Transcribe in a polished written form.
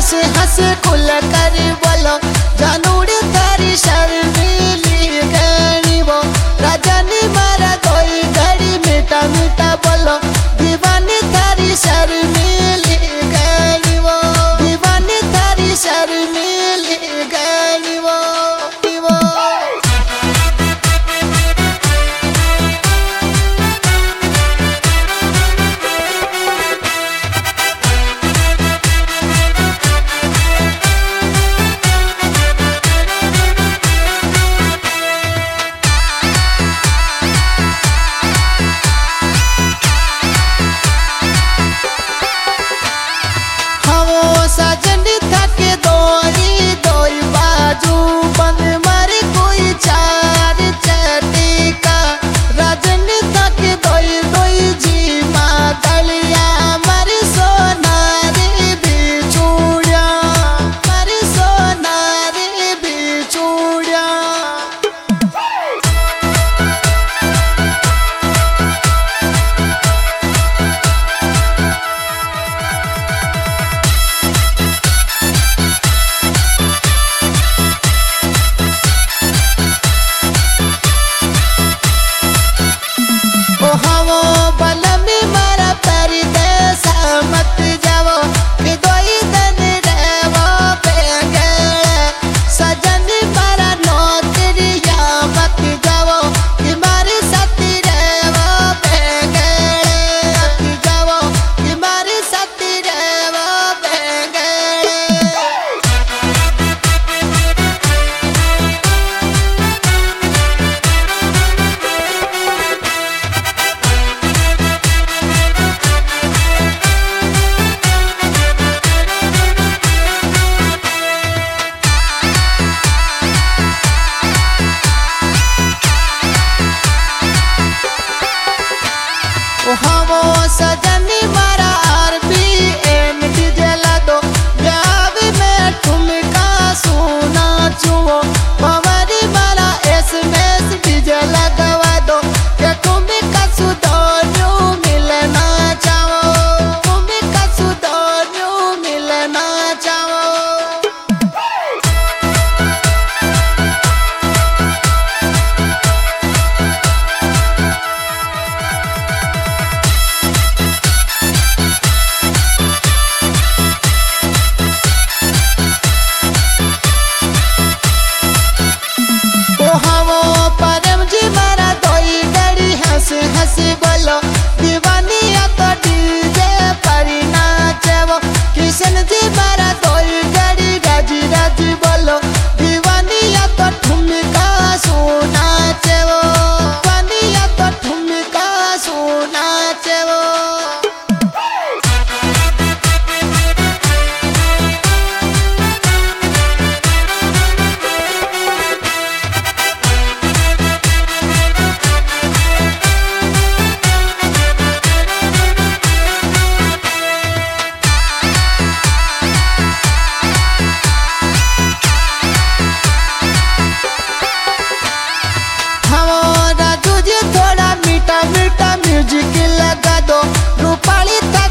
हंस हंस खुल कर बोलो जानूड़ तारी शर्मीली गणी वो रजनी मारा कोई घड़ी मीठा मीठा बोलो दीवानी तारी शर्मीली गणी वो दीवानी तारी शर्मीली गणी वो सजनी थके दोरी दोई बाजू बंद मारे कोई चार चटिका रजनी थके दोई दोई जी माँ दलिया मारी सोनारी बिछुड़िया मारी सोनारी बिछुड़िया सजनी मारा RPM डीजे ला दो ब्याह में ठुमका सुना चुओ पवारी मारा SMS डीजे लगवा दो के ठुमका सुधोन्यू मिलना चाहो ठुमका सुधोन्यू मिलना चाहो हंसी बोलो दीवानी तो डीजे पर नाचे वो किशन जी मारा कोई गड़ी राजी राजी बोलो दीवानी तो ठुमका सुनाचे वो दीवानी तो ठुमका सुनाचे वो मीठा मीठा म्यूजिक लगा दो रूपाली।